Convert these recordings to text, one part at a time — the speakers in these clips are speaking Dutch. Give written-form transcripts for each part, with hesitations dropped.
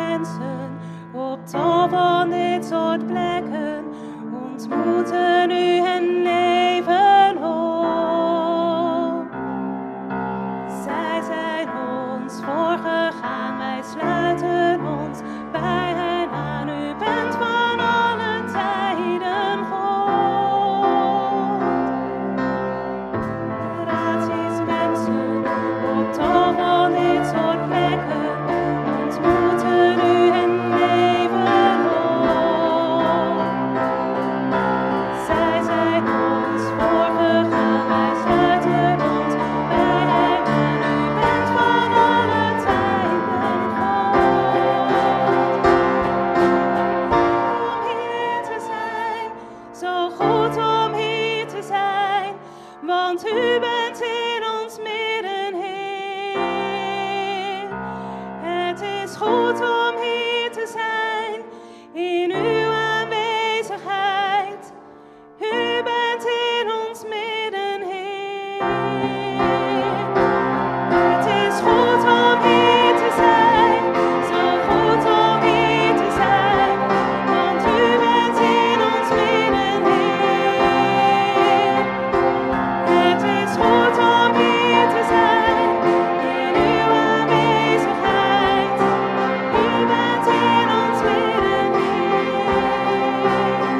mensen op tal van dit soort plekken ontmoeten u en leven op. Zij zijn ons voorgegaan, wij sluiten ons bij hen aan. U bent van alle tijden God. Generaties mensen op tal van dit soort plekken ontmoeten u en leven op. Zij zijn ons voorgegaan, wij sluiten ons bij hen aan. U bent van alle tijden God. Om hier te zijn, zo goed om hier te zijn, want u bent in ons midden, Heer. Het is goed om hier te zijn, in uw aanwezigheid. U bent in ons midden, Heer. Het is goed om hier te zijn, zo goed om hier te zijn, want u bent in ons midden, Heer. Het is goed om hier te zijn, in uw aanwezigheid. U bent in ons midden, Heer.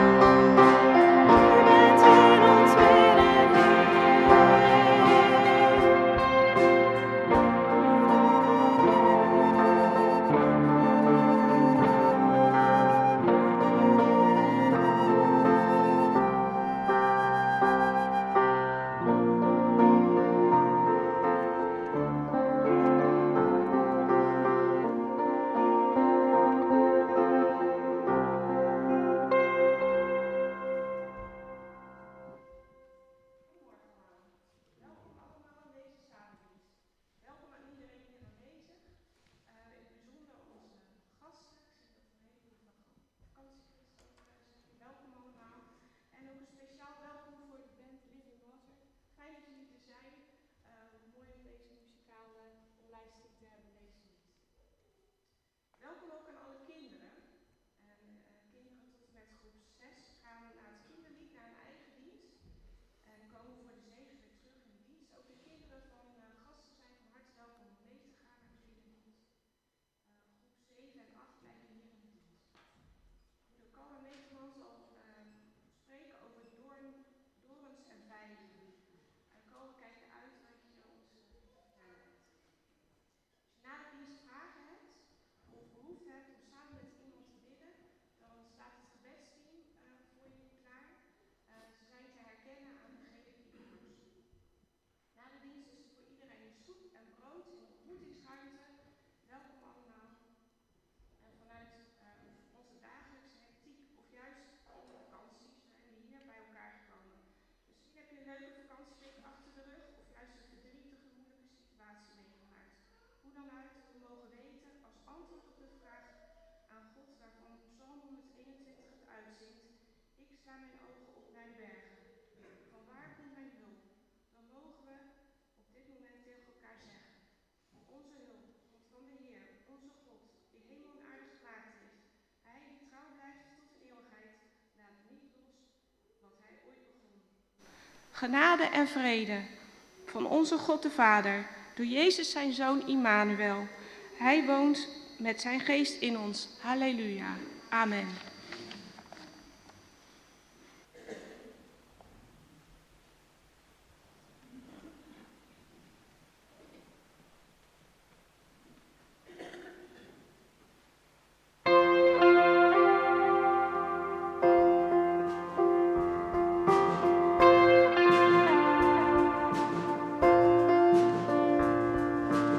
Genade en vrede van onze God de Vader, door Jezus zijn Zoon Immanuel. Hij woont met zijn geest in ons. Halleluja. Amen.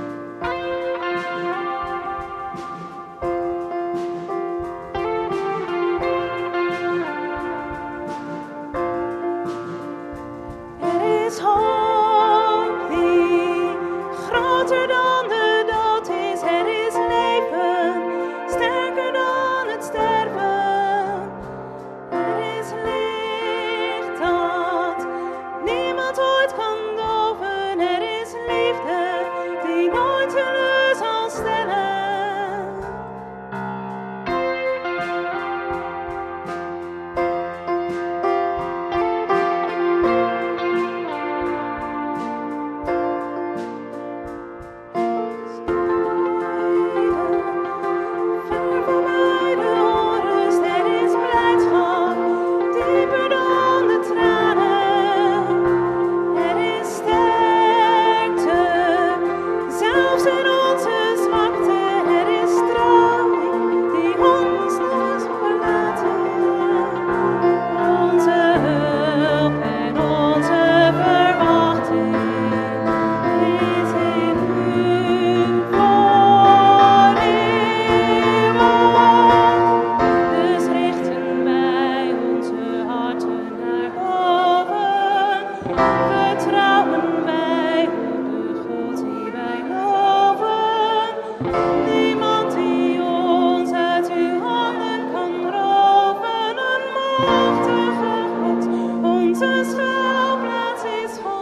U Niemand die ons uit uw handen kan roven, een machtige God, onze schuilplaats is God.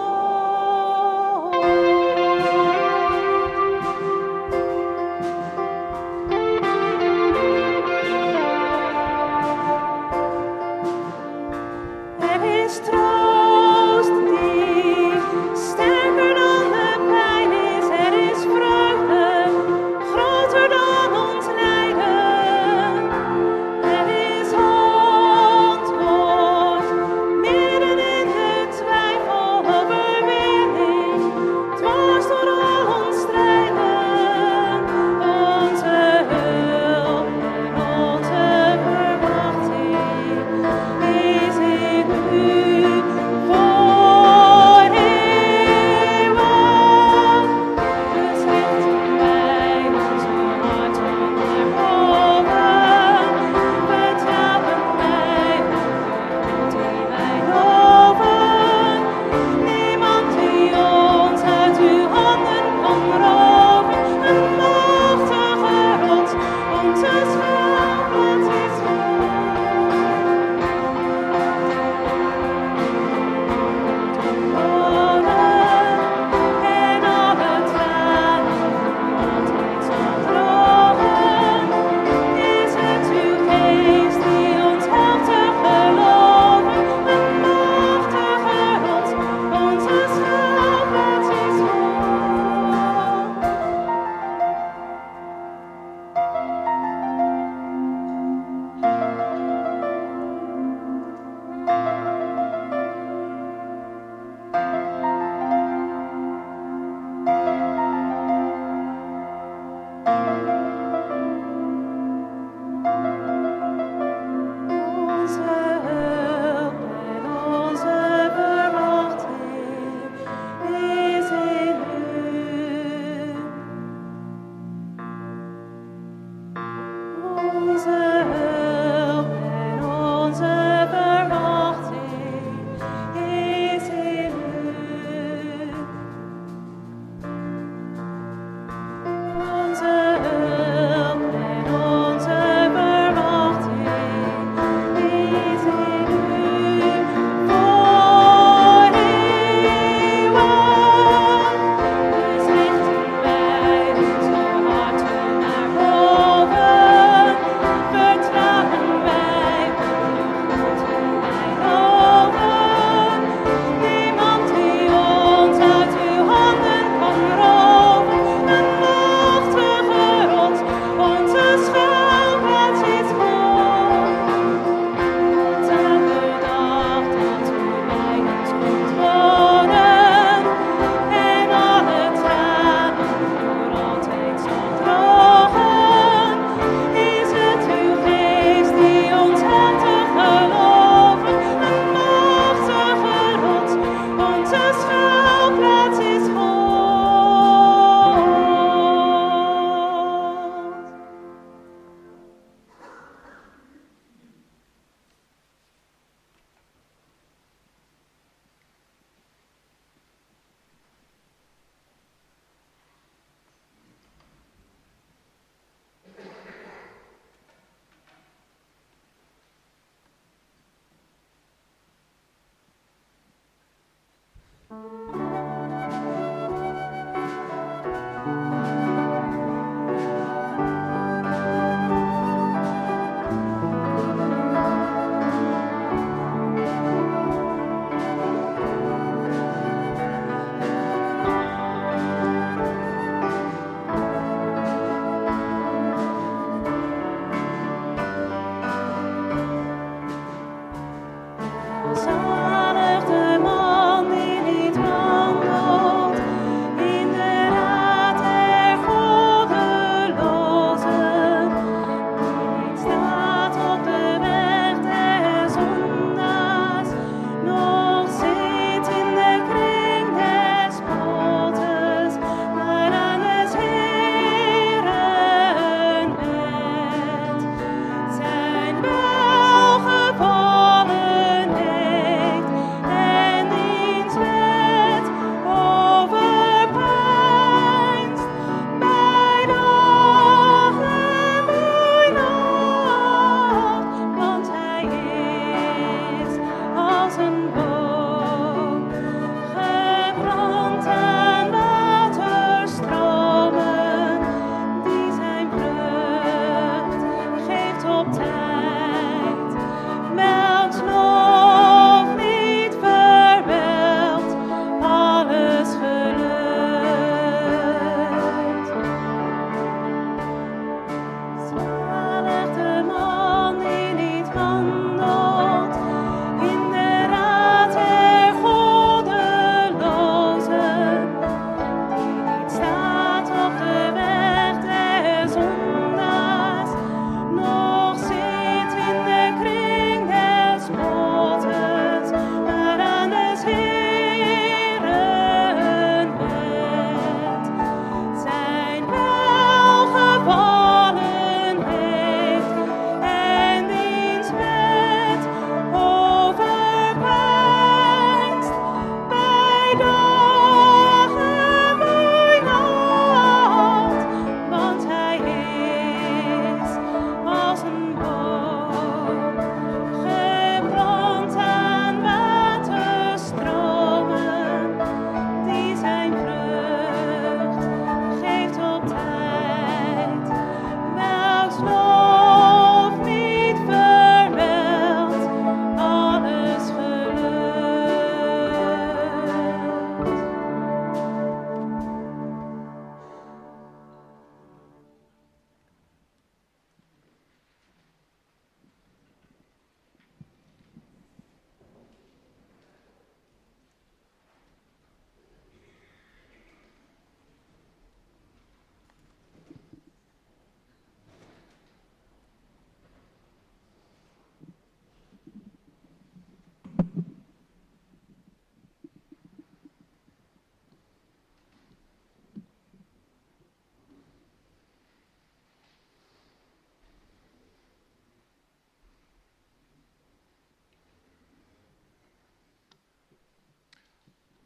Er is troost die sterker dan de pijn is. Er is vreugde,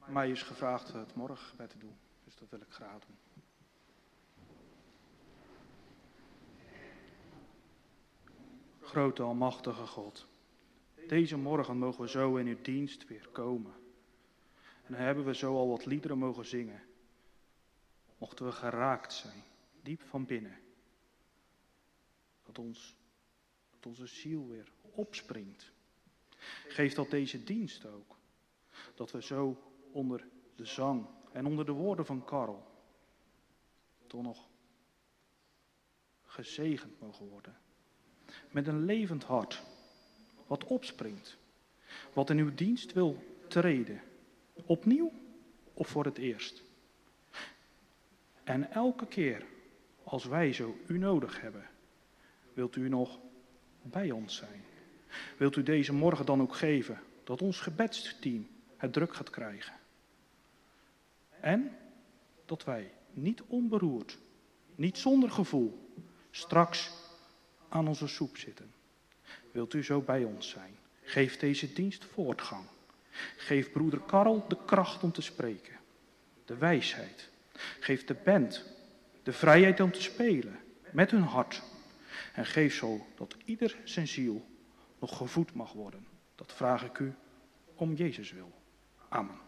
Mij is gevraagd het morgengebed te doen, dus dat wil ik graag doen. Grote almachtige God, deze morgen mogen we zo in uw dienst weer komen. En dan hebben we zo al wat liederen mogen zingen. Mochten we geraakt zijn, diep van binnen. Dat onze ziel weer opspringt. Geef dat deze dienst ook. Dat we zo onder de zang en onder de woorden van Karel toch nog gezegend mogen worden. Met een levend hart, wat opspringt, wat in uw dienst wil treden, opnieuw of voor het eerst. En elke keer als wij zo u nodig hebben, wilt u nog bij ons zijn. Wilt u deze morgen dan ook geven dat ons gebedsteam het druk gaat krijgen. En dat wij niet onberoerd, niet zonder gevoel, straks aan onze soep zitten. Wilt u zo bij ons zijn? Geef deze dienst voortgang. Geef broeder Karel de kracht om te spreken, de wijsheid. Geef de band de vrijheid om te spelen met hun hart. En geef zo dat ieder zijn ziel nog gevoed mag worden. Dat vraag ik u om Jezus wil. Amen.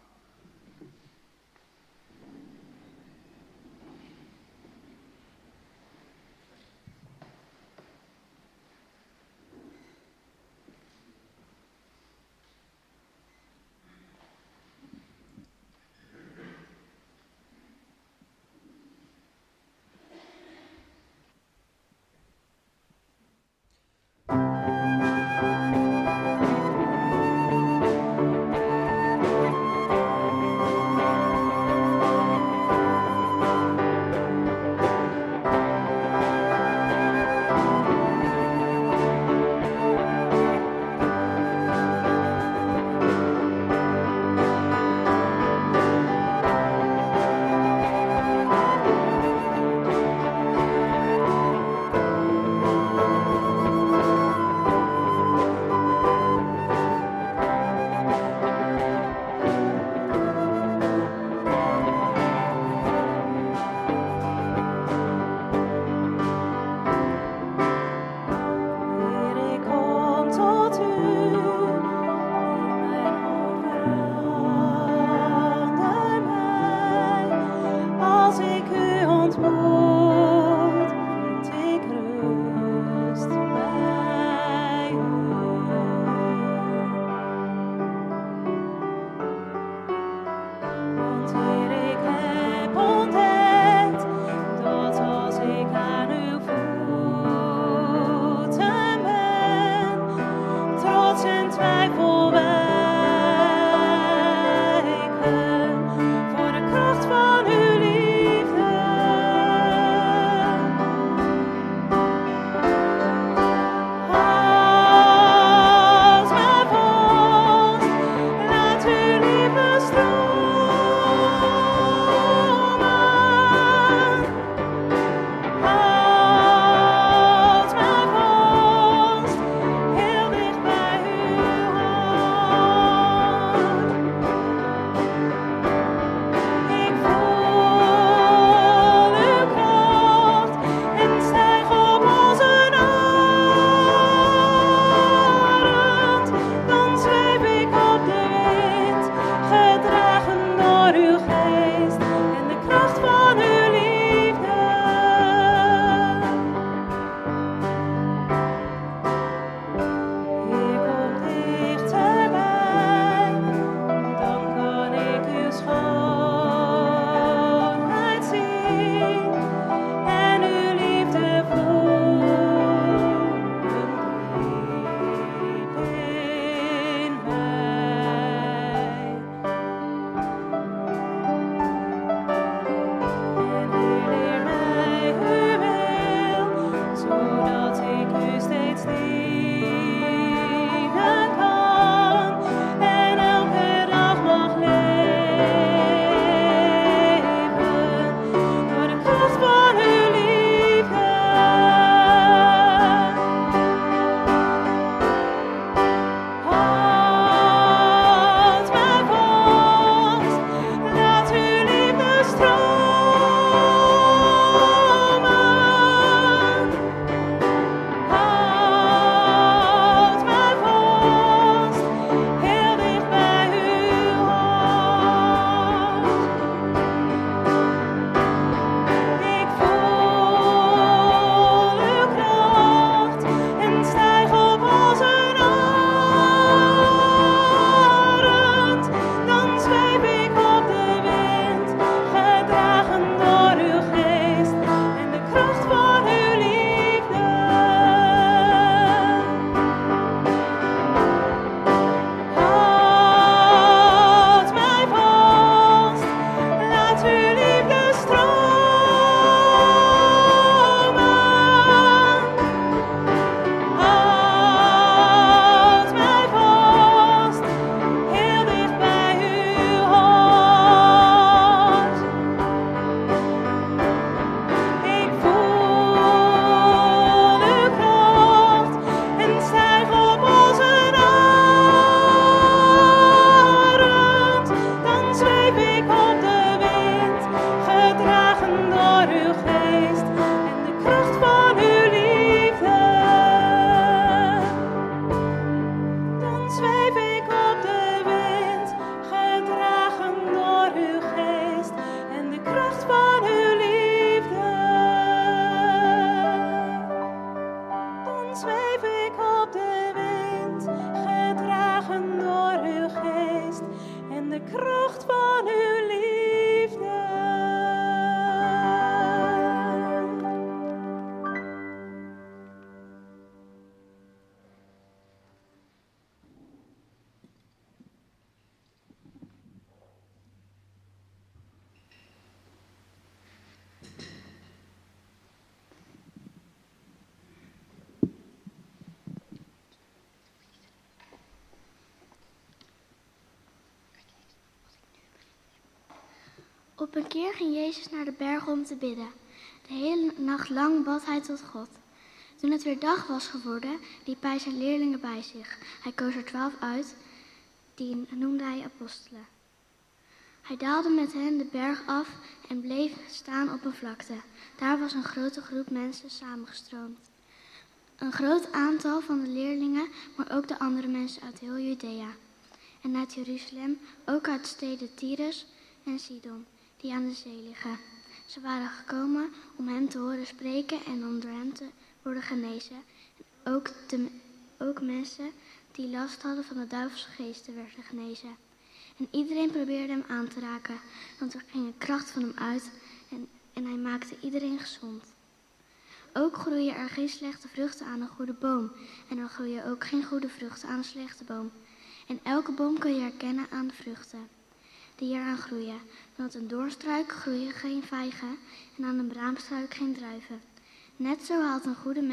Op een keer ging Jezus naar de berg om te bidden. De hele nacht lang bad hij tot God. Toen het weer dag was geworden, riep hij zijn leerlingen bij zich. Hij koos er 12 uit, die noemde hij apostelen. Hij daalde met hen de berg af en bleef staan op een vlakte. Daar was een grote groep mensen samengestroomd. Een groot aantal van de leerlingen, maar ook de andere mensen uit heel Judea. En uit Jeruzalem, ook uit steden Tyrus en Sidon, die aan de zee liggen. Ze waren gekomen om hem te horen spreken en om door hem te worden genezen. En ook mensen die last hadden van de duivelse geesten werden genezen. En iedereen probeerde hem aan te raken, want er ging een kracht van hem uit en hij maakte iedereen gezond. Ook groeien er geen slechte vruchten aan een goede boom en er groeien ook geen goede vruchten aan een slechte boom. En elke boom kun je herkennen aan de vruchten die eraan groeien. Want een doornstruik groeien geen vijgen en aan een braamstruik geen druiven. Net zo haalt een goed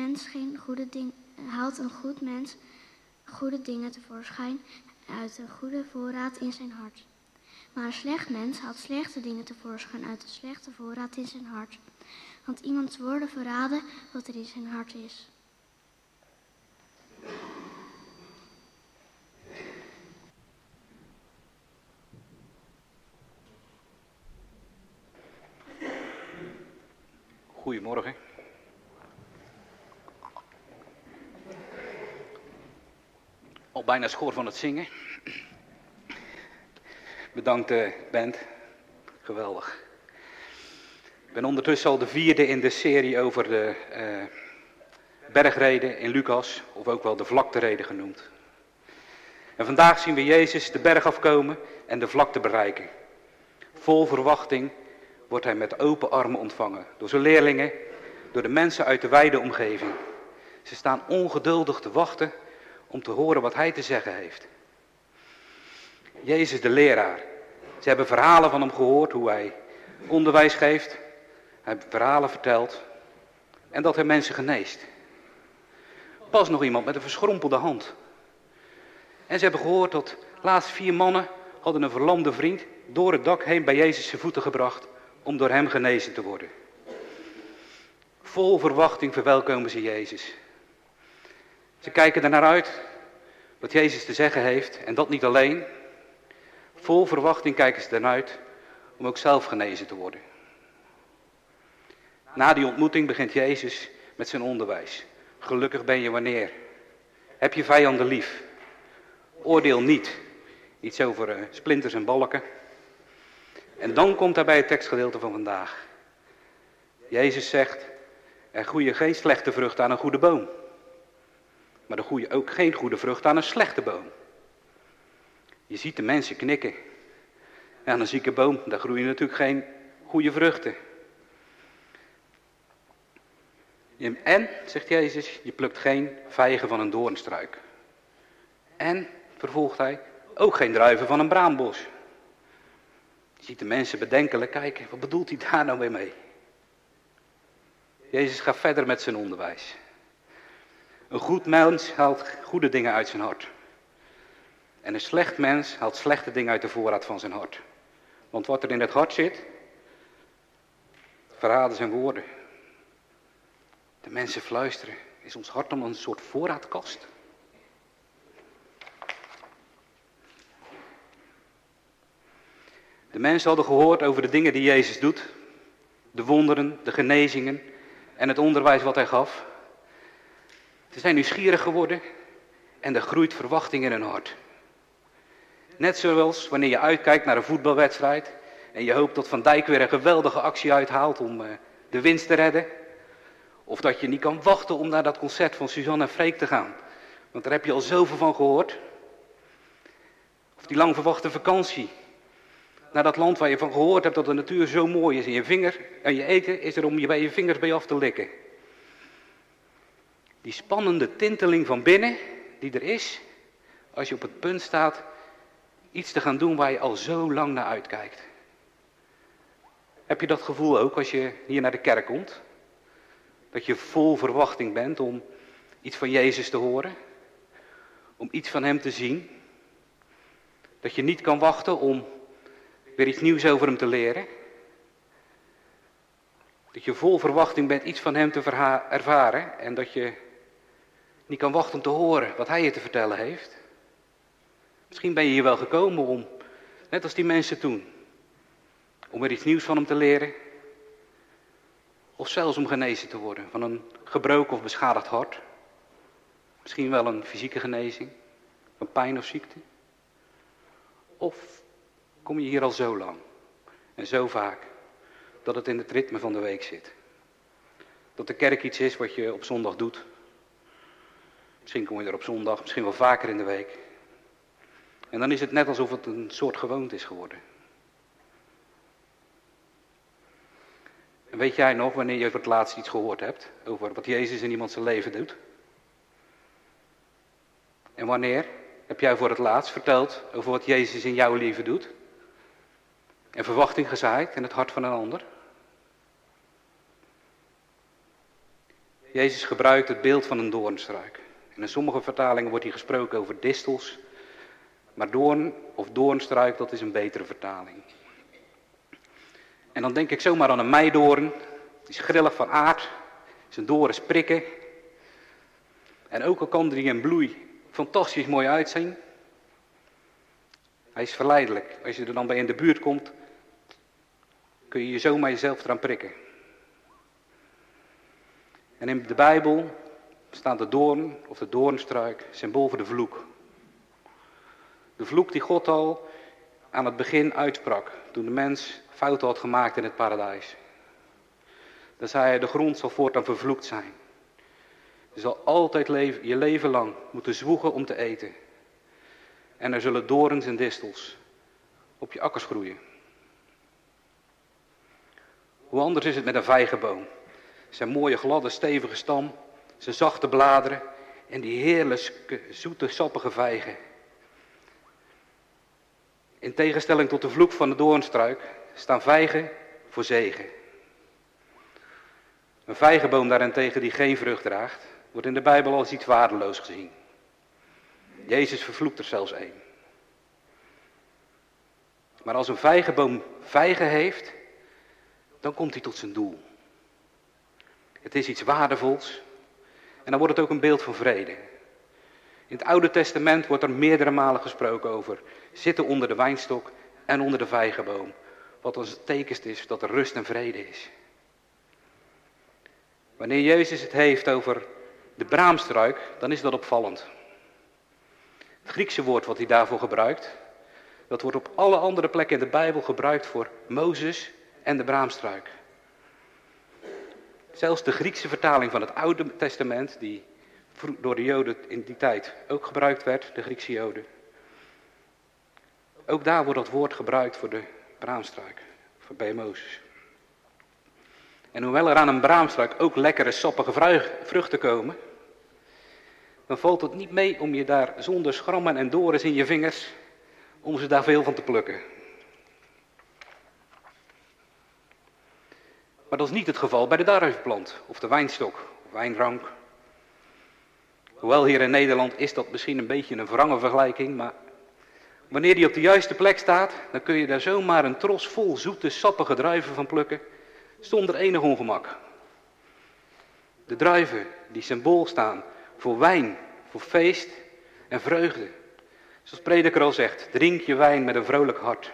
mens goede dingen tevoorschijn uit een goede voorraad in zijn hart. Maar een slecht mens haalt slechte dingen tevoorschijn uit een slechte voorraad in zijn hart. Want iemands woorden verraden wat er in zijn hart is. Goedemorgen. Al bijna schoor van het zingen. Bedankt band. Geweldig. Ik ben ondertussen al de 4e in de serie over de bergreden in Lucas, of ook wel de vlaktereden genoemd. En vandaag zien we Jezus de berg afkomen en de vlakte bereiken. Vol verwachting wordt hij met open armen ontvangen. Door zijn leerlingen, door de mensen uit de wijde omgeving. Ze staan ongeduldig te wachten om te horen wat hij te zeggen heeft. Jezus de leraar. Ze hebben verhalen van hem gehoord, hoe hij onderwijs geeft. Hij heeft verhalen verteld. En dat hij mensen geneest. Pas nog iemand met een verschrompelde hand. En ze hebben gehoord dat laatst 4 mannen hadden een verlamde vriend door het dak heen bij Jezus' voeten gebracht om door hem genezen te worden. Vol verwachting verwelkomen ze Jezus. Ze kijken er naar uit wat Jezus te zeggen heeft en dat niet alleen. Vol verwachting kijken ze ernaar uit om ook zelf genezen te worden. Na die ontmoeting begint Jezus met zijn onderwijs. Gelukkig ben je wanneer. Heb je vijanden lief. Oordeel niet. Iets over splinters en balken. En dan komt hij bij het tekstgedeelte van vandaag. Jezus zegt, er groeien geen slechte vruchten aan een goede boom. Maar er groeien ook geen goede vruchten aan een slechte boom. Je ziet de mensen knikken. En aan een zieke boom, daar groeien natuurlijk geen goede vruchten. En, zegt Jezus, je plukt geen vijgen van een doornstruik. En, vervolgt hij, ook geen druiven van een braambos. Je ziet de mensen bedenkelijk kijken, wat bedoelt hij daar nou weer mee? Jezus gaat verder met zijn onderwijs. Een goed mens haalt goede dingen uit zijn hart. En een slecht mens haalt slechte dingen uit de voorraad van zijn hart. Want wat er in het hart zit, verraden zijn woorden. De mensen fluisteren, is ons hart dan een soort voorraadkast? De mensen hadden gehoord over de dingen die Jezus doet. De wonderen, de genezingen en het onderwijs wat hij gaf. Ze zijn nieuwsgierig geworden en er groeit verwachting in hun hart. Net zoals wanneer je uitkijkt naar een voetbalwedstrijd en je hoopt dat Van Dijk weer een geweldige actie uithaalt om de winst te redden. Of dat je niet kan wachten om naar dat concert van Suzanne en Freek te gaan. Want daar heb je al zoveel van gehoord. Of die lang verwachte vakantie. Naar dat land waar je van gehoord hebt dat de natuur zo mooi is. En je vinger en je eten is er om je bij je vingers bij af te likken. Die spannende tinteling van binnen die er is. Als je op het punt staat iets te gaan doen waar je al zo lang naar uitkijkt. Heb je dat gevoel ook als je hier naar de kerk komt? Dat je vol verwachting bent om iets van Jezus te horen. Om iets van hem te zien. Dat je niet kan wachten om weer iets nieuws over hem te leren. Dat je vol verwachting bent iets van hem te ervaren en dat je niet kan wachten om te horen wat hij je te vertellen heeft. Misschien ben je hier wel gekomen om, net als die mensen toen, om er iets nieuws van hem te leren. Of zelfs om genezen te worden van een gebroken of beschadigd hart. Misschien wel een fysieke genezing, van pijn of ziekte. Of kom je hier al zo lang en zo vaak dat het in het ritme van de week zit. Dat de kerk iets is wat je op zondag doet. Misschien kom je er op zondag, misschien wel vaker in de week. En dan is het net alsof het een soort gewoonte is geworden. En weet jij nog wanneer je voor het laatst iets gehoord hebt over wat Jezus in iemand zijn leven doet? En wanneer heb jij voor het laatst verteld over wat Jezus in jouw leven doet? En verwachting gezaaid in het hart van een ander? Jezus gebruikt het beeld van een doornstruik. En in sommige vertalingen wordt hier gesproken over distels. Maar doorn of doornstruik, dat is een betere vertaling. En dan denk ik zomaar aan een meidoorn. Die is grillig van aard. Zijn dorens prikken. En ook al kan die in bloei fantastisch mooi uitzien. Hij is verleidelijk. Als je er dan bij in de buurt komt, kun je je zomaar jezelf eraan prikken. En in de Bijbel staat de doorn of de doornstruik symbool voor de vloek. De vloek die God al aan het begin uitsprak, toen de mens fouten had gemaakt in het paradijs. Dan zei hij, de grond zal voortaan vervloekt zijn. Je zal altijd je leven lang moeten zwoegen om te eten. En er zullen dorens en distels op je akkers groeien. Hoe anders is het met een vijgenboom. Zijn mooie gladde stevige stam, zijn zachte bladeren en die heerlijke zoete sappige vijgen. In tegenstelling tot de vloek van de doornstruik staan vijgen voor zegen. Een vijgenboom daarentegen die geen vrucht draagt, wordt in de Bijbel als iets waardeloos gezien. Jezus vervloekt er zelfs een. Maar als een vijgenboom vijgen heeft, dan komt hij tot zijn doel. Het is iets waardevols en dan wordt het ook een beeld van vrede. In het Oude Testament wordt er meerdere malen gesproken over zitten onder de wijnstok en onder de vijgenboom. Wat als het teken is dat er rust en vrede is. Wanneer Jezus het heeft over de braamstruik, dan is dat opvallend. Het Griekse woord wat hij daarvoor gebruikt, dat wordt op alle andere plekken in de Bijbel gebruikt voor Mozes en de braamstruik. Zelfs de Griekse vertaling van het Oude Testament, die door de Joden in die tijd ook gebruikt werd, de Griekse Joden. Ook daar wordt dat woord gebruikt voor de braamstruik, voor bij Mozes. En hoewel er aan een braamstruik ook lekkere sappige vruchten komen, dan valt het niet mee om je daar zonder schrammen en dorens in je vingers, om ze daar veel van te plukken. Maar dat is niet het geval bij de druivenplant of de wijnstok of wijnrank. Hoewel hier in Nederland is dat misschien een beetje een wrange vergelijking, maar wanneer die op de juiste plek staat, dan kun je daar zomaar een tros vol zoete, sappige druiven van plukken, zonder enig ongemak. De druiven die symbool staan voor wijn, voor feest en vreugde. Zoals Prediker al zegt, drink je wijn met een vrolijk hart.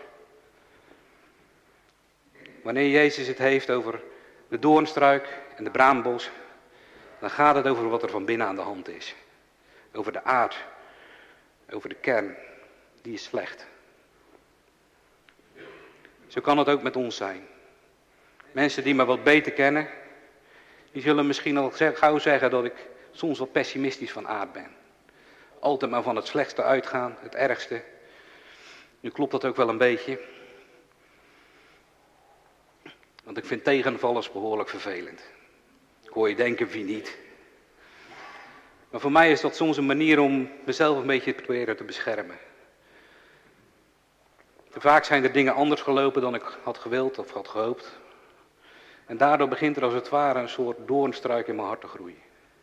Wanneer Jezus het heeft over de doornstruik en de braambos, dan gaat het over wat er van binnen aan de hand is. Over de aard, over de kern, die is slecht. Zo kan het ook met ons zijn. Mensen die me wat beter kennen, die zullen misschien al gauw zeggen dat ik soms wat pessimistisch van aard ben. Altijd maar van het slechtste uitgaan, het ergste. Nu klopt dat ook wel een beetje. Want ik vind tegenvallers behoorlijk vervelend. Ik hoor je denken, wie niet. Maar voor mij is dat soms een manier om mezelf een beetje te proberen te beschermen. Vaak zijn er dingen anders gelopen dan ik had gewild of had gehoopt. En daardoor begint er als het ware een soort doornstruik in mijn hart te groeien.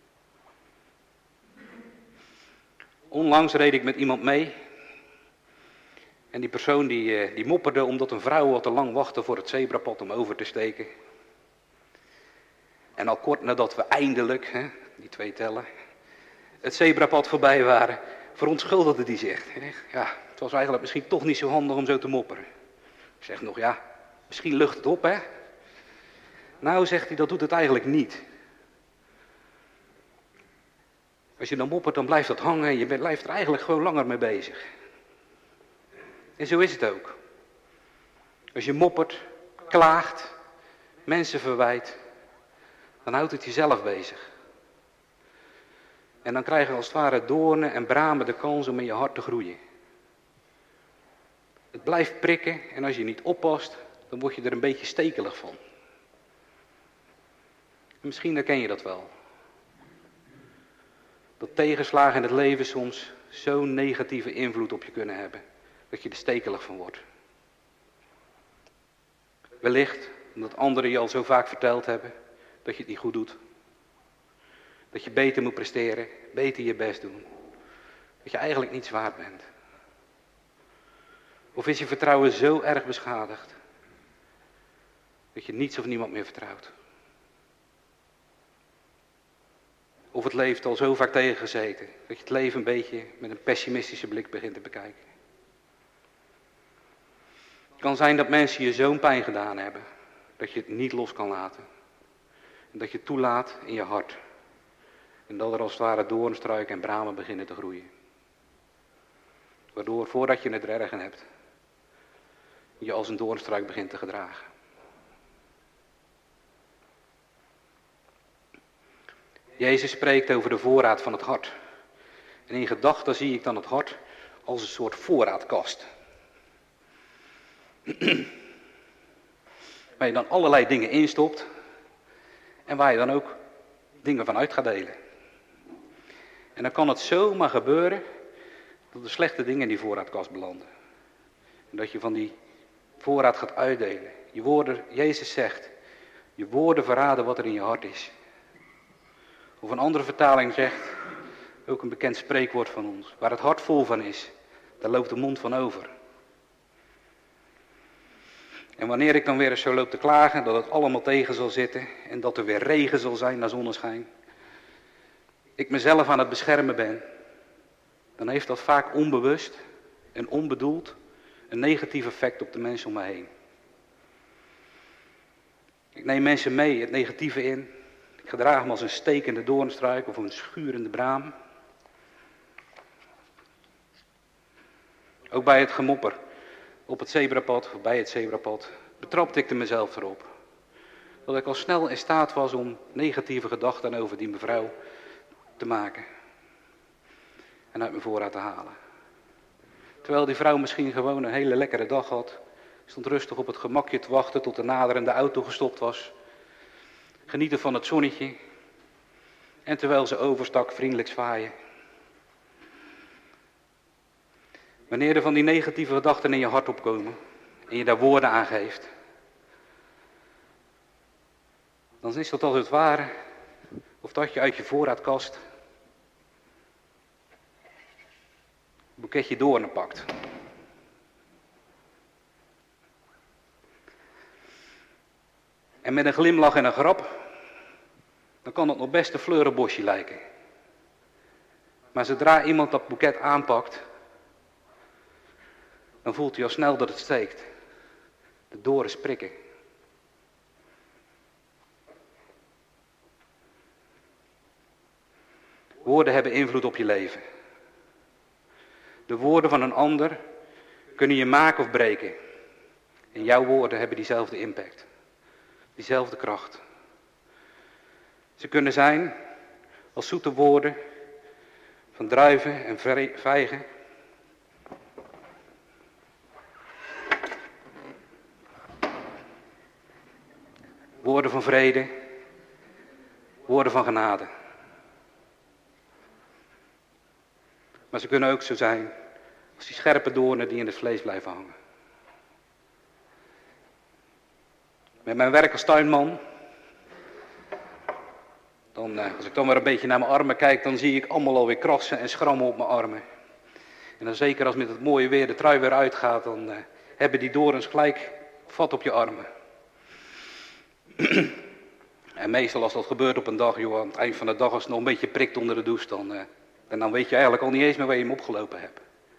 Onlangs reed ik met iemand mee. En die persoon die mopperde omdat een vrouw wat te lang wachtte voor het zebrapad om over te steken. En al kort nadat we eindelijk, die 2 tellen, het zebrapad voorbij waren, verontschuldigde hij zich. Ja, het was eigenlijk misschien toch niet zo handig om zo te mopperen. Ik zeg nog, ja, misschien lucht het op, hè? Nou, zegt hij, dat doet het eigenlijk niet. Als je dan moppert, dan blijft dat hangen en je blijft er eigenlijk gewoon langer mee bezig. En zo is het ook. Als je moppert, klaagt, mensen verwijt, dan houdt het jezelf bezig. En dan krijg je als het ware doornen en bramen de kans om in je hart te groeien. Het blijft prikken en als je niet oppast, dan word je er een beetje stekelig van. En misschien herken je dat wel. Dat tegenslagen in het leven soms zo'n negatieve invloed op je kunnen hebben, dat je er stekelig van wordt. Wellicht omdat anderen je al zo vaak verteld hebben dat je het niet goed doet. Dat je beter moet presteren, beter je best doen. Dat je eigenlijk niets waard bent. Of is je vertrouwen zo erg beschadigd dat je niets of niemand meer vertrouwt. Of het leeft al zo vaak tegengezeten dat je het leven een beetje met een pessimistische blik begint te bekijken. Het kan zijn dat mensen je zo'n pijn gedaan hebben dat je het niet los kan laten. En dat je het toelaat in je hart. En dat er als het ware doornstruiken en bramen beginnen te groeien. Waardoor, voordat je het ergen hebt, je als een doornstruik begint te gedragen. Jezus spreekt over de voorraad van het hart. En in gedachten zie ik dan het hart als een soort voorraadkast. Waar je dan allerlei dingen instopt en waar je dan ook dingen van uit gaat delen. En dan kan het zomaar gebeuren dat de slechte dingen in die voorraadkast belanden. En dat je van die voorraad gaat uitdelen. Je woorden, Jezus zegt, je woorden verraden wat er in je hart is. Of een andere vertaling zegt, ook een bekend spreekwoord van ons, waar het hart vol van is, daar loopt de mond van over. En wanneer ik dan weer eens zo loop te klagen dat het allemaal tegen zal zitten en dat er weer regen zal zijn na zonneschijn, ik mezelf aan het beschermen ben, dan heeft dat vaak onbewust en onbedoeld een negatief effect op de mensen om me heen. Ik neem mensen mee het negatieve in. Ik gedraag me als een stekende doornstruik of een schurende braam. Ook bij het gemopper op het zebrapad, of bij het zebrapad, betrapte ik mezelf erop. Dat ik al snel in staat was om negatieve gedachten over die mevrouw te maken. En uit mijn voorraad te halen. Terwijl die vrouw misschien gewoon een hele lekkere dag had. Stond rustig op het gemakje te wachten tot de naderende auto gestopt was. Genieten van het zonnetje. En terwijl ze overstak vriendelijk zwaaien. Wanneer er van die negatieve gedachten in je hart opkomen. En je daar woorden aan geeft. Dan is dat als het ware. Of dat je uit je voorraadkast een boeketje doornen pakt. En met een glimlach en een grap, dan kan het nog best een fleurenbosje lijken. Maar zodra iemand dat boeket aanpakt, dan voelt hij al snel dat het steekt. De doren prikken. Woorden hebben invloed op je leven. De woorden van een ander kunnen je maken of breken. En jouw woorden hebben diezelfde impact. Diezelfde kracht. Ze kunnen zijn als zoete woorden van druiven en vijgen. Woorden van vrede. Woorden van genade. Maar ze kunnen ook zo zijn als die scherpe doornen die in het vlees blijven hangen. Met mijn werk als tuinman, als ik dan weer een beetje naar mijn armen kijk, dan zie ik allemaal alweer krassen en schrammen op mijn armen. En dan zeker als met het mooie weer de trui weer uitgaat, dan hebben die dorens gelijk vat op je armen. En meestal als dat gebeurt op een dag, joh, aan het eind van de dag, als het nog een beetje prikt onder de douche, dan weet je eigenlijk al niet eens meer waar je hem opgelopen hebt.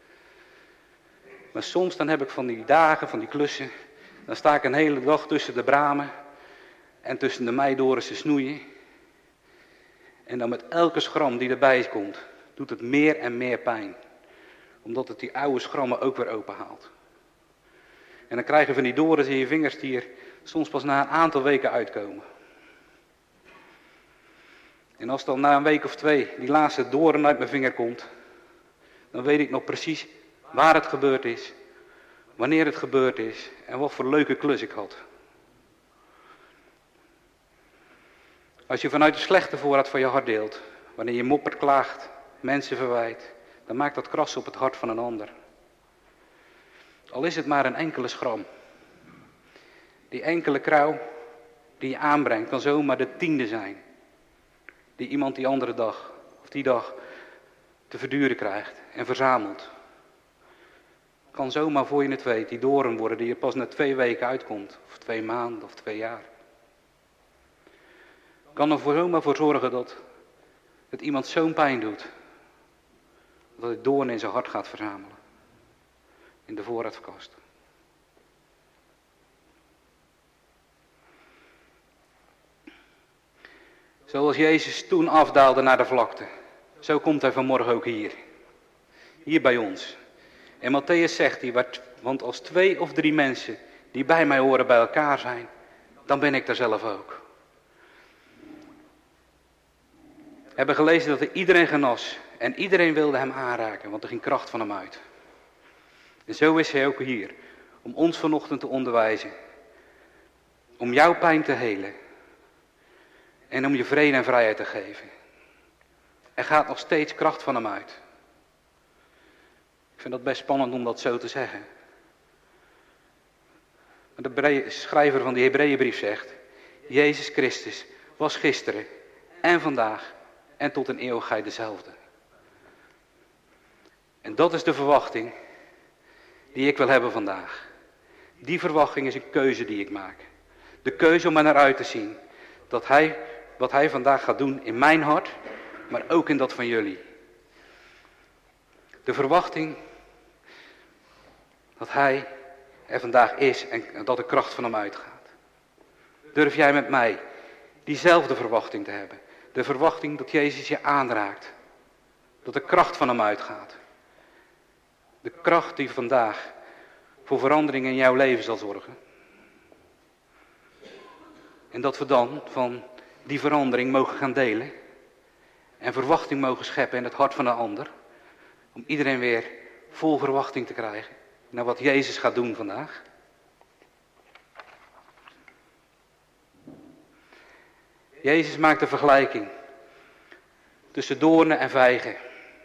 Maar soms dan heb ik van die dagen, van die klussen, dan sta ik een hele dag tussen de bramen en tussen de meidoren te snoeien. En dan met elke schram die erbij komt, doet het meer en meer pijn. Omdat het die oude schrammen ook weer openhaalt. En dan krijg je van die dorens in je vingers die er soms pas na een aantal weken uitkomen. En als dan na een week of 2 die laatste doorn uit mijn vinger komt, dan weet ik nog precies waar het gebeurd is, wanneer het gebeurd is en wat voor leuke klus ik had. Als je vanuit de slechte voorraad van je hart deelt, wanneer je moppert, klaagt, mensen verwijt, dan maakt dat kras op het hart van een ander. Al is het maar een enkele schram. Die enkele krauw die je aanbrengt kan zomaar de 10e zijn. Die iemand die andere dag, of die dag, te verduren krijgt en verzamelt. Kan zomaar voor je het weet die doorn worden die er pas na 2 weken uitkomt. Of 2 maanden of 2 jaar. Kan er zomaar voor zorgen dat het iemand zo'n pijn doet. Dat het doorn in zijn hart gaat verzamelen. In de voorraadkast. Zoals Jezus toen afdaalde naar de vlakte. Zo komt hij vanmorgen ook hier. Hier bij ons. En Matthäus zegt hier, want als 2 of 3 mensen die bij mij horen bij elkaar zijn, dan ben ik er zelf ook. We hebben gelezen dat er iedereen genas en iedereen wilde hem aanraken, want er ging kracht van hem uit. En zo is hij ook hier, om ons vanochtend te onderwijzen. Om jouw pijn te helen. En om je vrede en vrijheid te geven. Er gaat nog steeds kracht van hem uit. Ik vind dat best spannend om dat zo te zeggen. Maar de schrijver van die Hebreeënbrief zegt, Jezus Christus was gisteren en vandaag en tot een eeuwigheid dezelfde. En dat is de verwachting die ik wil hebben vandaag. Die verwachting is een keuze die ik maak. De keuze om er naar uit te zien dat wat hij vandaag gaat doen in mijn hart, maar ook in dat van jullie. De verwachting dat hij er vandaag is en dat de kracht van hem uitgaat. Durf jij met mij diezelfde verwachting te hebben? De verwachting dat Jezus je aanraakt. Dat de kracht van hem uitgaat. De kracht die vandaag voor verandering in jouw leven zal zorgen. En dat we dan van die verandering mogen gaan delen. En verwachting mogen scheppen in het hart van de ander. Om iedereen weer vol verwachting te krijgen naar wat Jezus gaat doen vandaag. Jezus maakt een vergelijking tussen doornen en vijgen.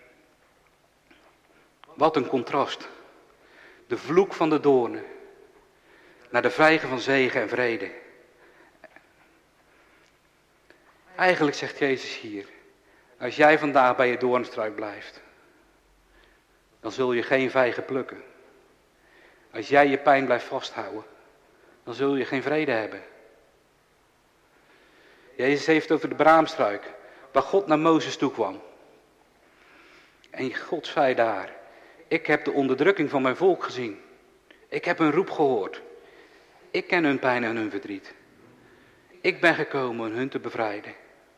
Wat een contrast. De vloek van de doornen naar de vijgen van zegen en vrede. Eigenlijk zegt Jezus hier, als jij vandaag bij je doornstruik blijft, dan zul je geen vijgen plukken. Als jij je pijn blijft vasthouden, dan zul je geen vrede hebben. Jezus heeft over de braamstruik, waar God naar Mozes toe kwam. En God zei daar, ik heb de onderdrukking van mijn volk gezien. Ik heb hun roep gehoord. Ik ken hun pijn en hun verdriet. Ik ben gekomen om hun te bevrijden.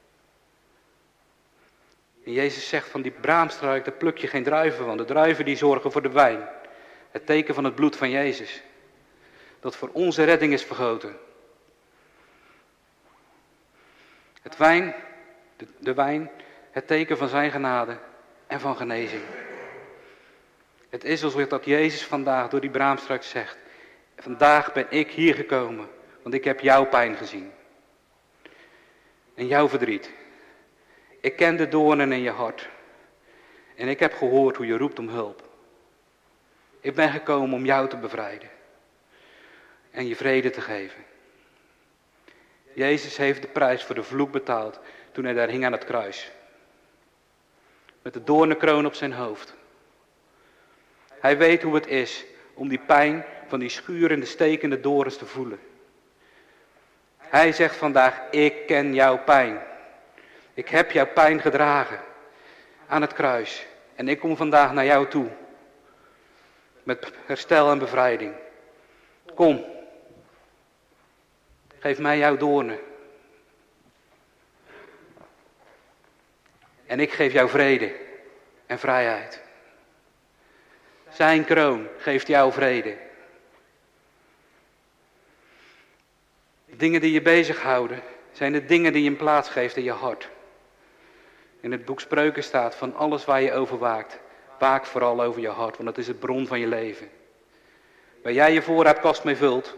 En Jezus zegt van die braamstruik, daar pluk je geen druiven van. De druiven die zorgen voor de wijn. Het teken van het bloed van Jezus. Dat voor onze redding is vergoten. De wijn, het teken van zijn genade en van genezing. Het is alsof dat Jezus vandaag door die braamstruik zegt. Vandaag ben ik hier gekomen, want ik heb jouw pijn gezien. En jouw verdriet. Ik ken de doornen in je hart. En ik heb gehoord hoe je roept om hulp. Ik ben gekomen om jou te bevrijden. En je vrede te geven. Jezus heeft de prijs voor de vloek betaald toen hij daar hing aan het kruis. Met de doornenkroon op zijn hoofd. Hij weet hoe het is om die pijn van die schurende, stekende dorens te voelen. Hij zegt vandaag, ik ken jouw pijn. Ik heb jouw pijn gedragen aan het kruis. En ik kom vandaag naar jou toe. Met herstel en bevrijding. Kom. Geef mij jouw doornen. En ik geef jou vrede en vrijheid. Zijn kroon geeft jou vrede. De dingen die je bezighouden zijn de dingen die je een plaats geeft in je hart. In het boek Spreuken staat van alles waar je over waakt. Waak vooral over je hart, want dat is het bron van je leven. Waar jij je voorraadkast mee vult,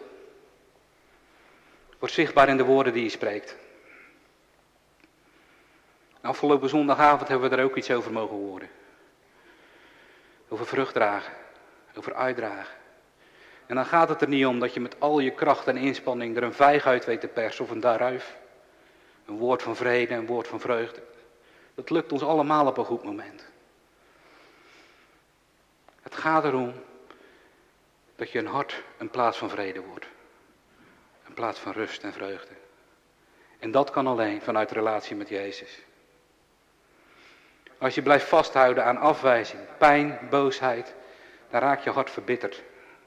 wordt zichtbaar in de woorden die je spreekt. Afgelopen zondagavond hebben we er ook iets over mogen horen. Over vrucht dragen, over uitdragen. En dan gaat het er niet om dat je met al je kracht en inspanning er een vijg uit weet te persen of een druif. Een woord van vrede, een woord van vreugde. Dat lukt ons allemaal op een goed moment. Het gaat erom dat je een hart een plaats van vrede wordt. Een plaats van rust en vreugde. En dat kan alleen vanuit relatie met Jezus. Als je blijft vasthouden aan afwijzing, pijn, boosheid, dan raakt je hart verbitterd.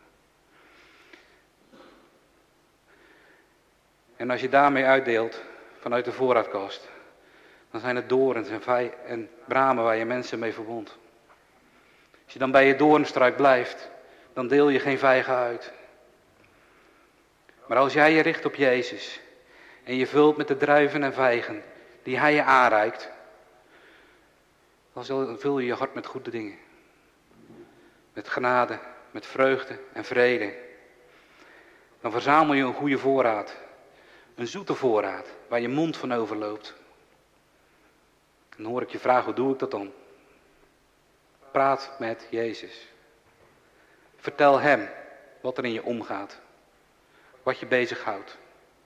En als je daarmee uitdeelt vanuit de voorraadkast, dan zijn het dorens en bramen waar je mensen mee verwondt. Als je dan bij je doornstruik blijft, dan deel je geen vijgen uit. Maar als jij je richt op Jezus en je vult met de druiven en vijgen die Hij je aanreikt, dan vul je je hart met goede dingen. Met genade, met vreugde en vrede. Dan verzamel je een goede voorraad. Een zoete voorraad, waar je mond van overloopt. En dan hoor ik je vragen, hoe doe ik dat dan? Praat met Jezus. Vertel Hem wat er in je omgaat. Wat je bezighoudt.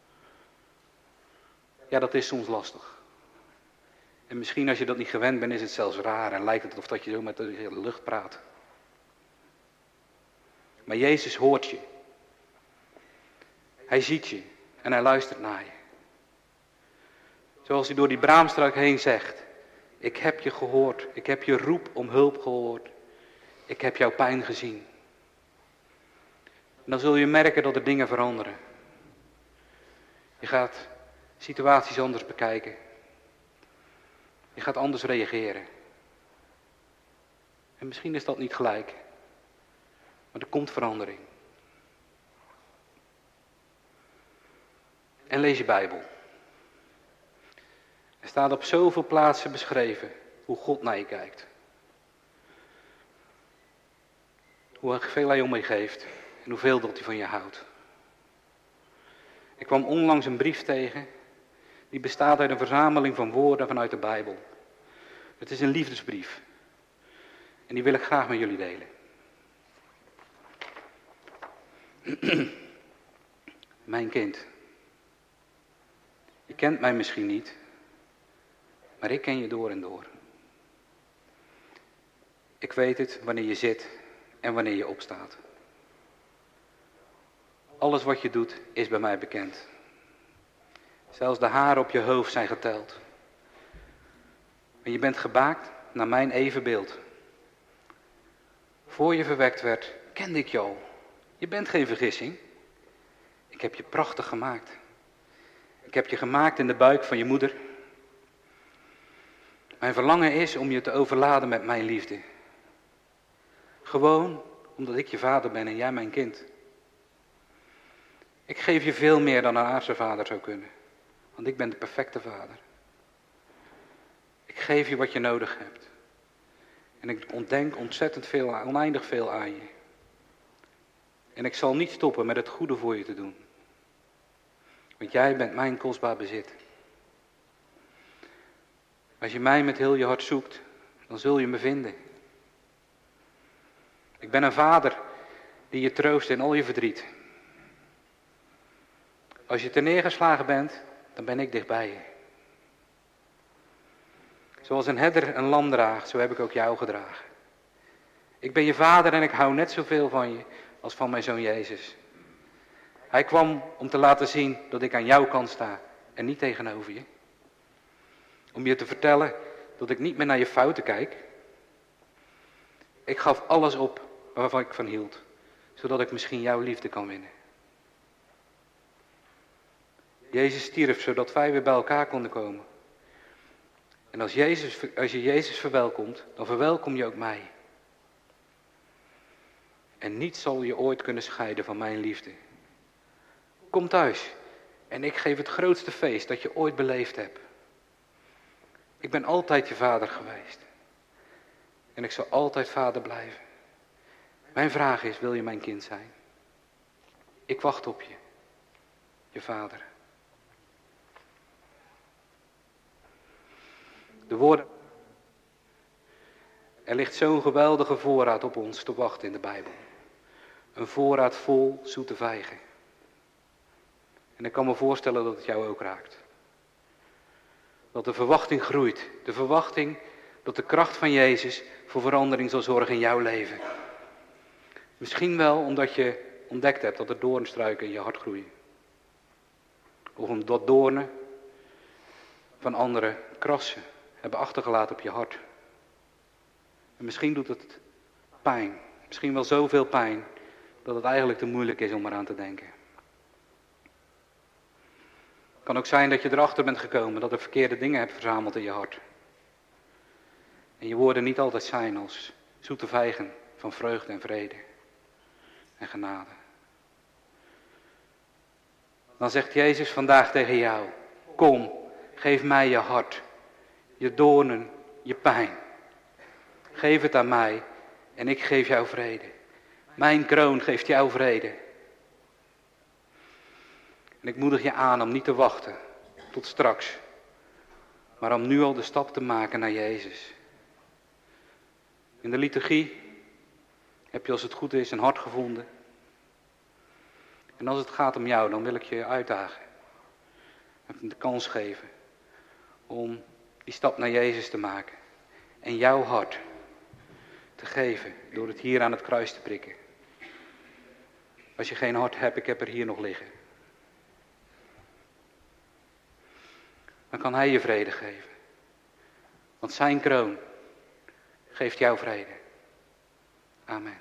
Ja, dat is soms lastig. En misschien als je dat niet gewend bent, is het zelfs raar en lijkt het of dat je zo met de hele lucht praat. Maar Jezus hoort je. Hij ziet je en Hij luistert naar je. Zoals Hij door die braamstruik heen zegt. Ik heb je gehoord. Ik heb je roep om hulp gehoord. Ik heb jouw pijn gezien. En dan zul je merken dat er dingen veranderen. Je gaat situaties anders bekijken. Je gaat anders reageren. En misschien is dat niet gelijk. Maar er komt verandering. En lees je Bijbel. Er staat op zoveel plaatsen beschreven hoe God naar je kijkt. Hoeveel Hij om je geeft en hoeveel dat Hij van je houdt. Ik kwam onlangs een brief tegen, die bestaat uit een verzameling van woorden vanuit de Bijbel. Het is een liefdesbrief. En die wil ik graag met jullie delen. Mijn kind. Je kent mij misschien niet, maar ik ken je door en door. Ik weet het wanneer je zit en wanneer je opstaat. Alles wat je doet is bij mij bekend. Zelfs de haren op je hoofd zijn geteld. En je bent gemaakt naar mijn evenbeeld. Voor je verwekt werd, kende ik je al. Je bent geen vergissing. Ik heb je prachtig gemaakt. Ik heb je gemaakt in de buik van je moeder. Mijn verlangen is om je te overladen met mijn liefde. Gewoon omdat ik je vader ben en jij mijn kind. Ik geef je veel meer dan een aardse vader zou kunnen. Want ik ben de perfecte vader. Ik geef je wat je nodig hebt. En ik ontdenk ontzettend veel, oneindig veel aan je. En ik zal niet stoppen met het goede voor je te doen. Want jij bent mijn kostbaar bezit. Als je mij met heel je hart zoekt, dan zul je me vinden. Ik ben een vader die je troost in al je verdriet. Als je neergeslagen bent, dan ben ik dichtbij je. Zoals een herder een lam draagt, zo heb ik ook jou gedragen. Ik ben je vader en ik hou net zoveel van je als van mijn zoon Jezus. Hij kwam om te laten zien dat ik aan jouw kant sta en niet tegenover je. Om je te vertellen dat ik niet meer naar je fouten kijk. Ik gaf alles op waarvan ik van hield, zodat ik misschien jouw liefde kan winnen. Jezus stierf zodat wij weer bij elkaar konden komen. En als je Jezus verwelkomt, dan verwelkom je ook mij. En niets zal je ooit kunnen scheiden van mijn liefde. Kom thuis en ik geef het grootste feest dat je ooit beleefd hebt. Ik ben altijd je vader geweest. En ik zal altijd vader blijven. Mijn vraag is, wil je mijn kind zijn? Ik wacht op je, je vader. De woorden. Er ligt zo'n geweldige voorraad op ons te wachten in de Bijbel. Een voorraad vol zoete vijgen. En ik kan me voorstellen dat het jou ook raakt. Dat de verwachting groeit. De verwachting dat de kracht van Jezus voor verandering zal zorgen in jouw leven. Misschien wel omdat je ontdekt hebt dat er doornstruiken in je hart groeien. Of omdat doornen van anderen krassen hebben achtergelaten op je hart. En misschien doet het pijn. Misschien wel zoveel pijn dat het eigenlijk te moeilijk is om eraan te denken. Het kan ook zijn dat je erachter bent gekomen dat er verkeerde dingen hebt verzameld in je hart. En je woorden niet altijd zijn als zoete vijgen van vreugde en vrede en genade. Dan zegt Jezus vandaag tegen jou, kom, geef mij je hart, je doornen, je pijn. Geef het aan mij en ik geef jou vrede. Mijn kroon geeft jou vrede. En ik moedig je aan om niet te wachten tot straks, maar om nu al de stap te maken naar Jezus. In de liturgie heb je als het goed is een hart gevonden. En als het gaat om jou, dan wil ik je uitdagen. En de kans geven om die stap naar Jezus te maken. En jouw hart te geven door het hier aan het kruis te prikken. Als je geen hart hebt, ik heb er hier nog liggen. Dan kan hij je vrede geven. Want zijn kroon geeft jou vrede. Amen.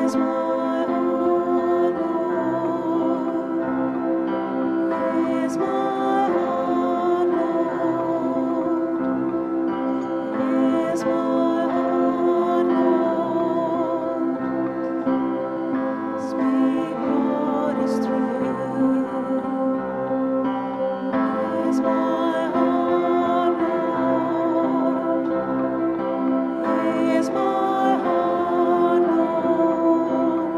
Is my heart, Lord?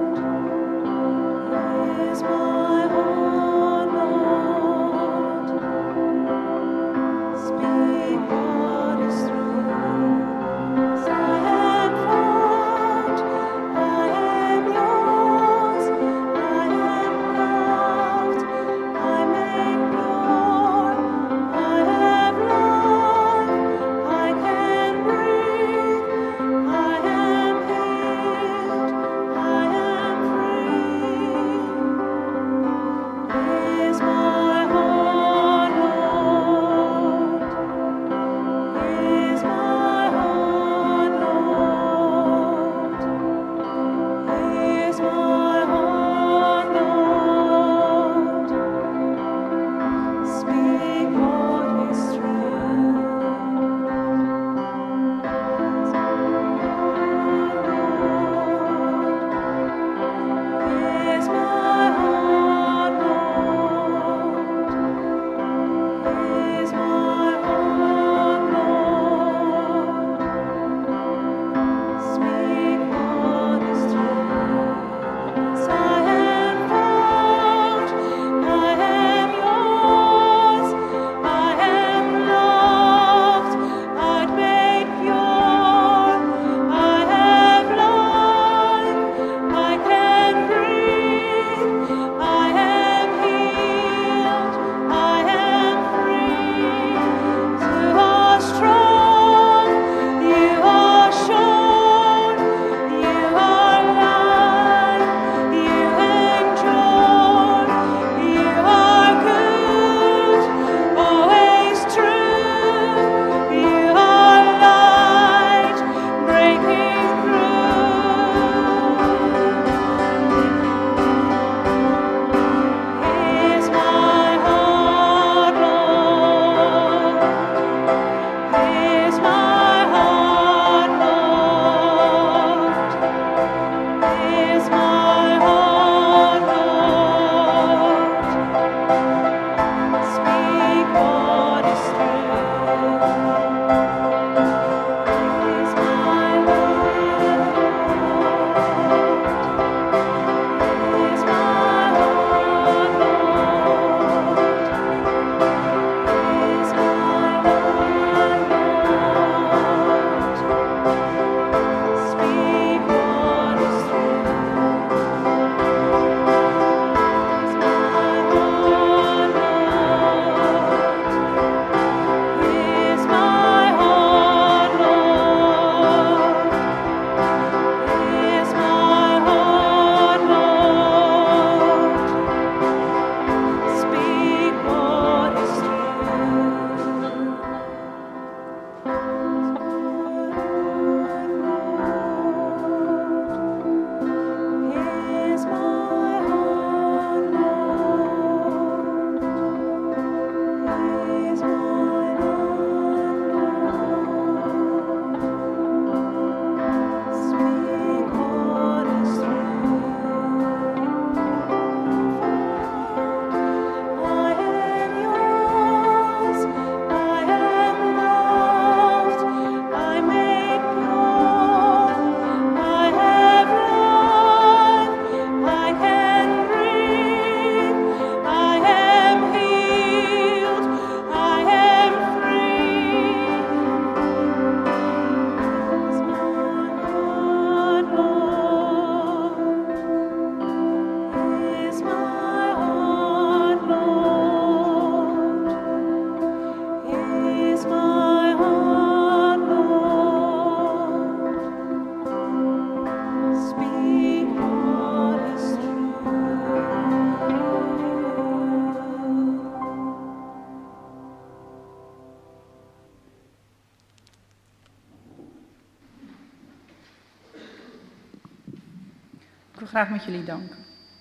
Ik wil graag met jullie danken.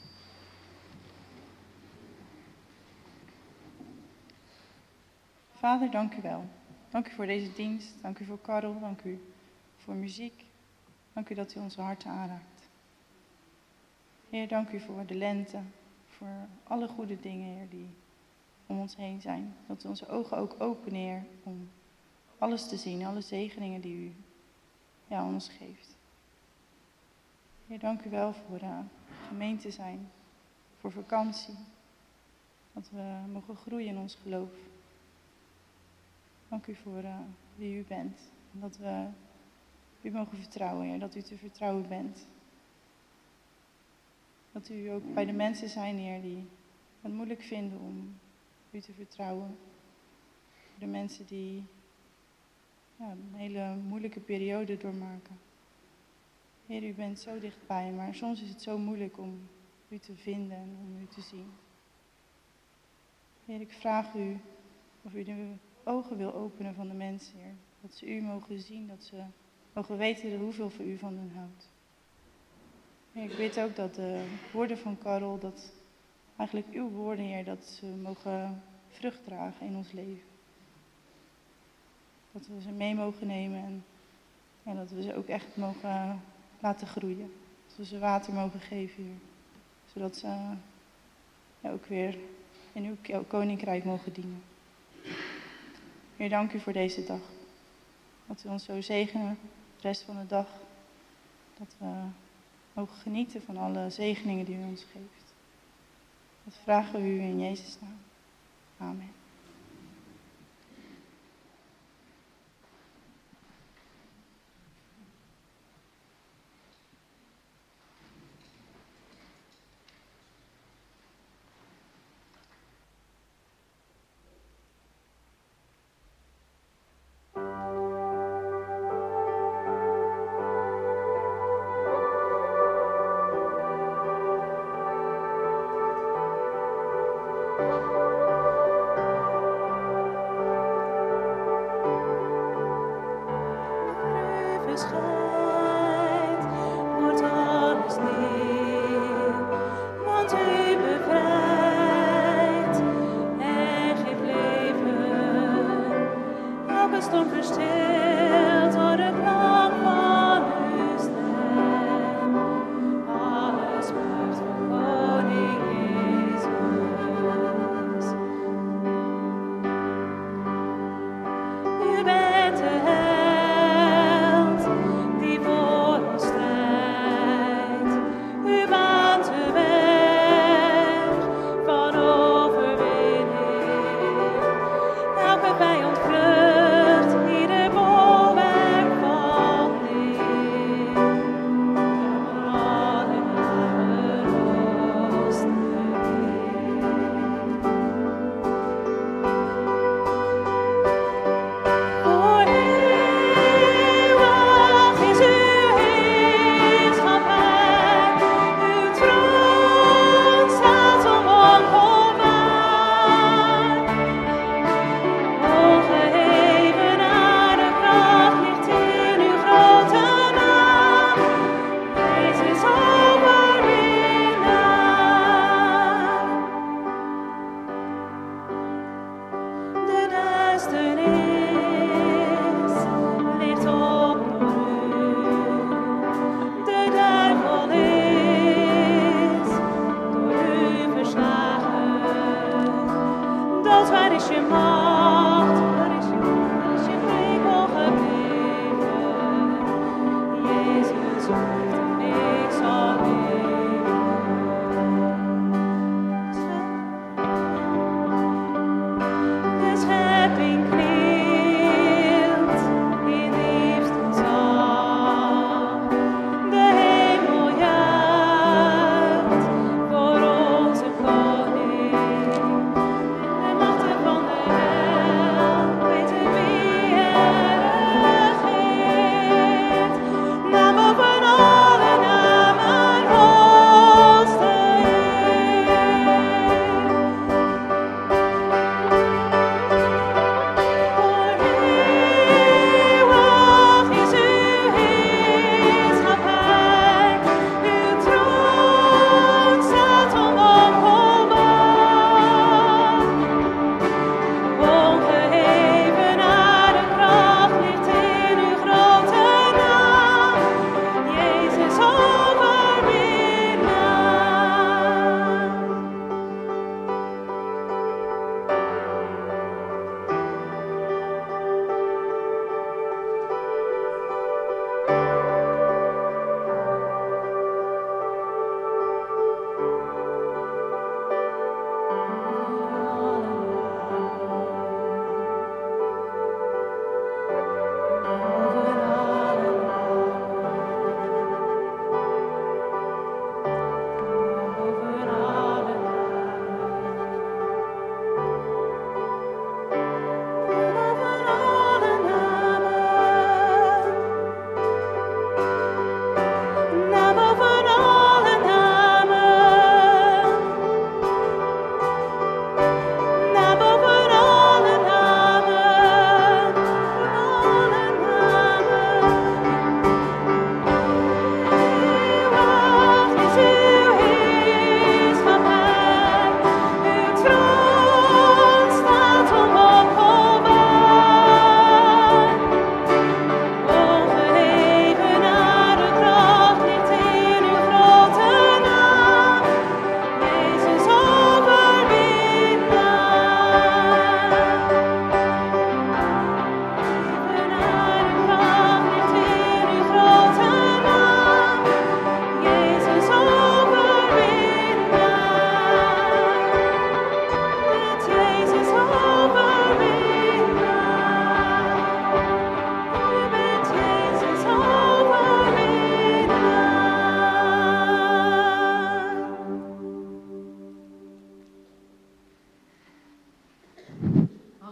Vader, dank u wel. Dank u voor deze dienst. Dank u voor Karel. Dank u voor muziek. Dank u dat u onze harten aanraakt. Heer, dank u voor de lente. Voor alle goede dingen, Heer, die om ons heen zijn. Dat we onze ogen ook openen, Heer, om alles te zien. Alle zegeningen die u aan ons geeft. Heer, dank u wel voor gemeente zijn. Voor vakantie. Dat we mogen groeien in ons geloof. Dank u voor wie u bent. En dat we u mogen vertrouwen, Heer. Dat u te vertrouwen bent. Dat u ook bij de mensen zijn, Heer, die het moeilijk vinden om u te vertrouwen. De mensen die een hele moeilijke periode doormaken. Heer, u bent zo dichtbij, maar soms is het zo moeilijk om u te vinden en om u te zien. Heer, ik vraag u of u de ogen wil openen van de mensen, Heer. Dat ze u mogen zien, dat ze mogen weten hoeveel voor u van hen houdt. Heer, ik weet ook dat de woorden van Karel, dat eigenlijk uw woorden, Heer, dat ze mogen vrucht dragen in ons leven. Dat we ze mee mogen nemen en dat we ze ook echt mogen laten groeien. Dat we ze water mogen geven, Heer. Zodat ze ook weer in uw koninkrijk mogen dienen. Heer, dank u voor deze dag. Dat u ons zo zegenen de rest van de dag. Dat we mogen genieten van alle zegeningen die u ons geeft. Dat vragen we u in Jezus' naam. Amen.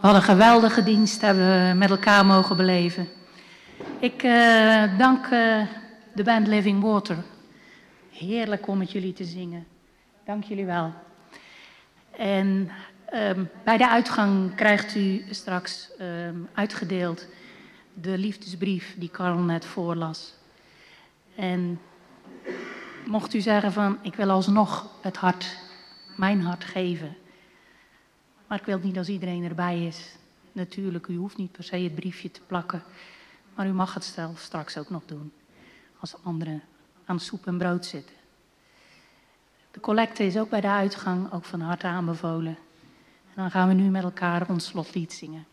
Wat een geweldige dienst hebben we met elkaar mogen beleven. Ik dank de band Living Water. Heerlijk om met jullie te zingen. Dank jullie wel. En bij de uitgang krijgt u straks uitgedeeld de liefdesbrief die Karel net voorlas. En mocht u zeggen van, ik wil alsnog het hart, mijn hart geven. Maar ik wil het niet als iedereen erbij is. Natuurlijk, u hoeft niet per se het briefje te plakken. Maar u mag het straks ook nog doen. Als anderen aan soep en brood zitten. De collecte is ook bij de uitgang ook van harte aanbevolen. En dan gaan we nu met elkaar ons slotlied zingen.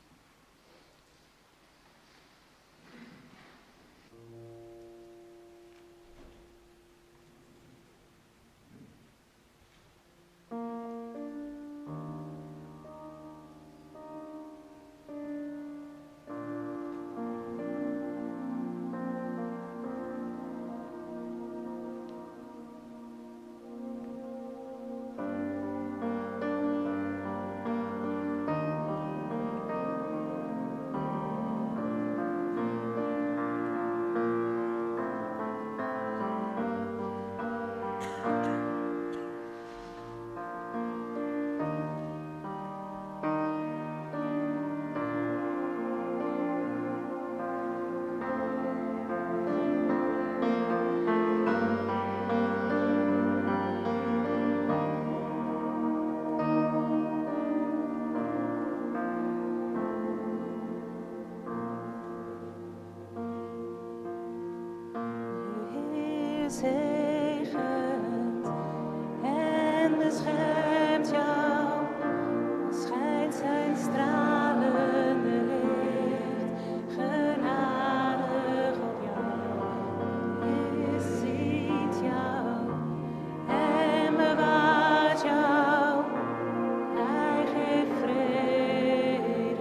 Zegent en beschermt jou, schijnt zijn stralende licht, genadig op jou. Hij ziet jou en bewaart jou, hij geeft vrede.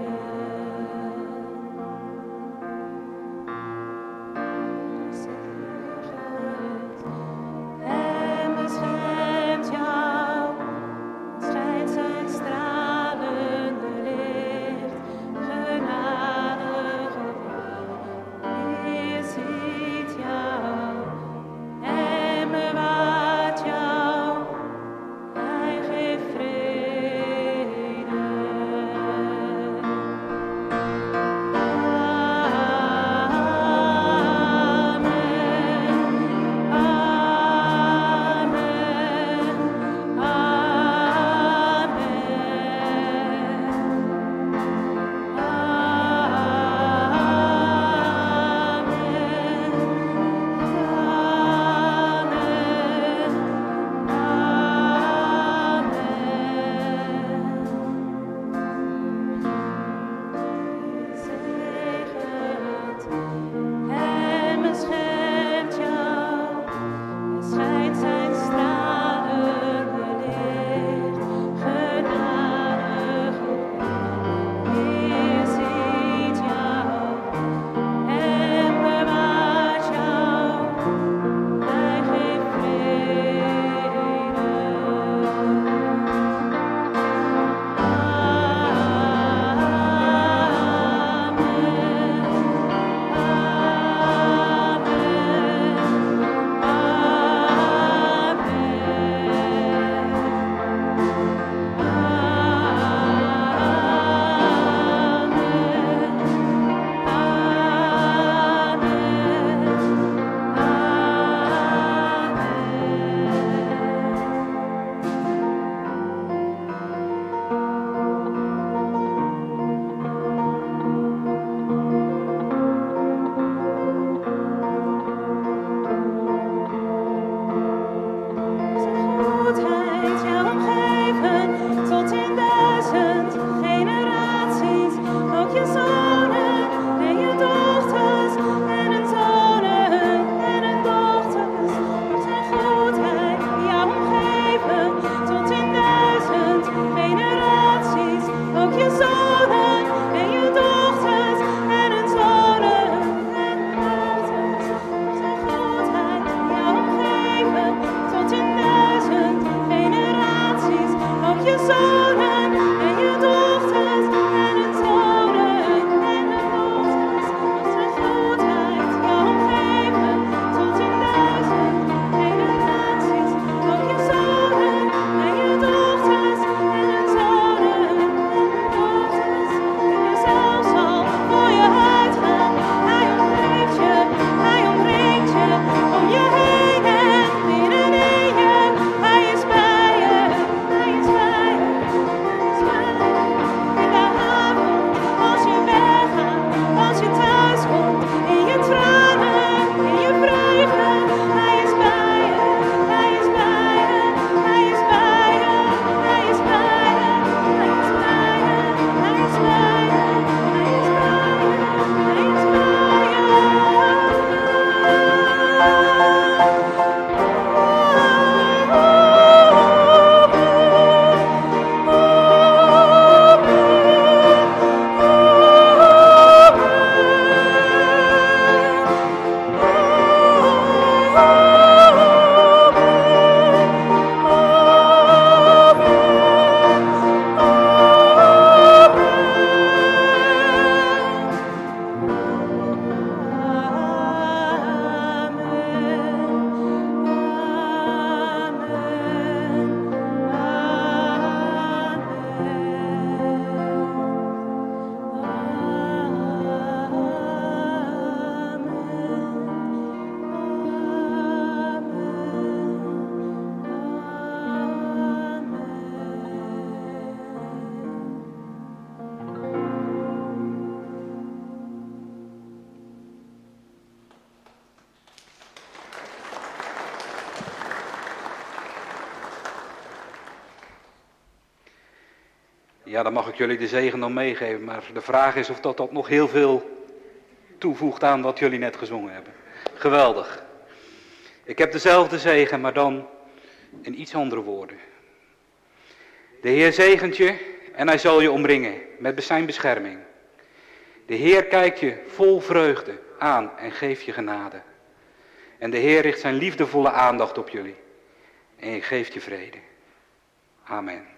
En beschermt jou, Ja, dan mag ik jullie de zegen dan meegeven. Maar de vraag is of dat nog heel veel toevoegt aan wat jullie net gezongen hebben. Geweldig. Ik heb dezelfde zegen, maar dan in iets andere woorden. De Heer zegent je en hij zal je omringen met zijn bescherming. De Heer kijkt je vol vreugde aan en geeft je genade. En de Heer richt zijn liefdevolle aandacht op jullie. En geeft je vrede. Amen.